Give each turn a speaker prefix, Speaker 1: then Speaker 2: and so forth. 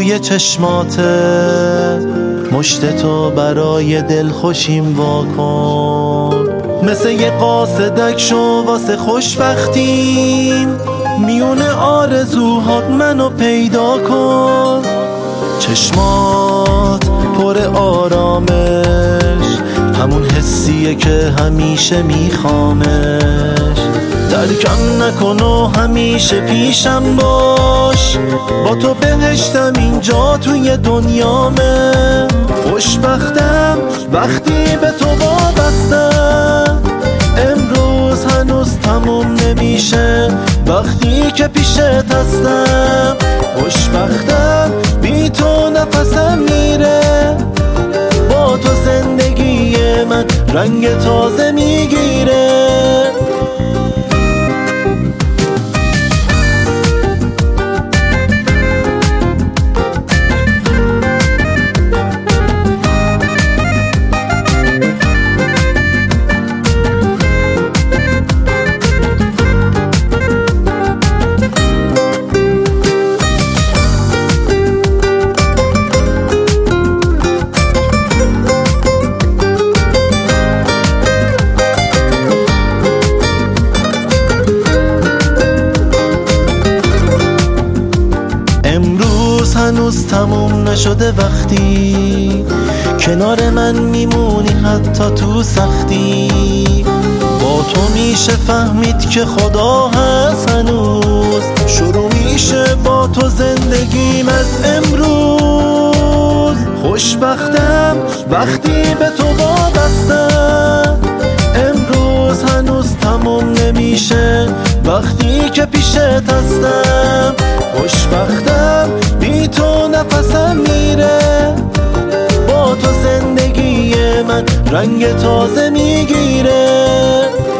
Speaker 1: روی چشماته، مشت تو برای دلخوشیم واکن. مثل یه قاصدک شو واسه خوشبختیم، میون آرزوهات منو پیدا کن. چشمات پر آرامش، همون حسیه که همیشه میخوامش. ترکم نکن و همیشه پیشم باش، با تو بهشتم اینجا توی دنیامه. خوشبختم وقتی به تو وابستم، امروز هنوز تموم نمیشه وقتی که پیشت هستم. خوشبختم بی تو نفسم میره، با تو زندگی من رنگ تازه میگیره. امروز هنوز تموم نشده وقتی کنار من میمونی حتی تو سختی. با تو میشه فهمید که خدا هست هنوز، شروع میشه با تو زندگیم از امروز. خوشبختم وقتی به تو وابستم، امروز هنوز تموم نمیشه وقتی که پیشت هستم. خوشبختم بی تو نفسم میره، با تو زندگی من رنگ تازه میگیره.